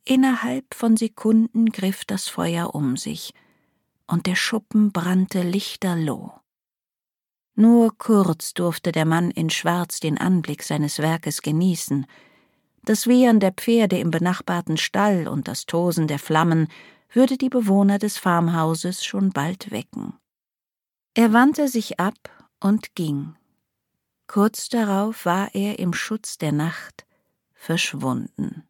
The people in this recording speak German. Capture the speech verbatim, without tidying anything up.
Innerhalb von Sekunden griff das Feuer um sich, und der Schuppen brannte lichterloh. Nur kurz durfte der Mann in Schwarz den Anblick seines Werkes genießen. Das Wiehern der Pferde im benachbarten Stall und das Tosen der Flammen würde die Bewohner des Farmhauses schon bald wecken. Er wandte sich ab und ging. Kurz darauf war er im Schutz der Nacht verschwunden.